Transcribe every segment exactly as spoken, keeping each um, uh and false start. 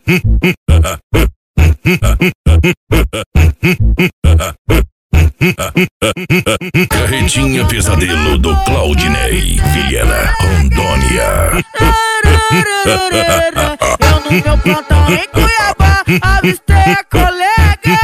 Carretinha Pesadelo do Claudinei Vilhena, Rondônia. Eu no meu plantão em Cuiabá avistei a colega.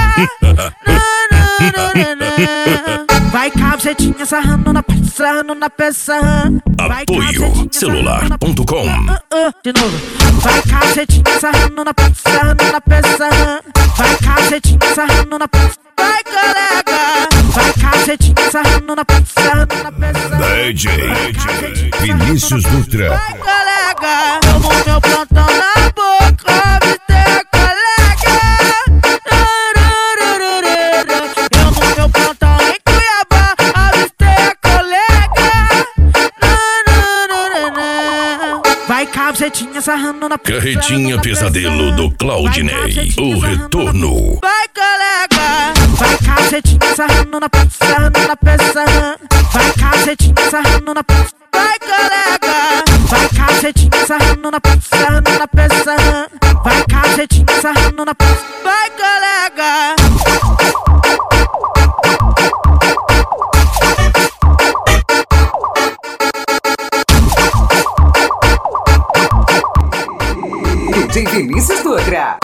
Vai cabecinha sarrando na peça, sarrando na peça. Apoio celular ponto com. De novo. Vai cabecinha sarrando na peça, sarrando na peça. Vai cabecinha sarrando na peça. Vai colega. Vai cabecinha sarrando na peça, sarrando na peça. D J Vinícius Dutra. Vai colega. Eu no meu plantão na boca avistei a colega. Eu no meu plantão em Cuiabá avistei a colega. Vai cabecinha sarrando na peça. Carretinha Pesadelo do Claudinei, o retorno. Vai colega. Vai cabecinha sarrando na peça, sarrando na peça. Vai cabecinha sarrando na peça. Vai colega. Vai cabecinha sarrando na peça, sarrando na peça. Vai cabecinha sarrando na peça. Vai colega.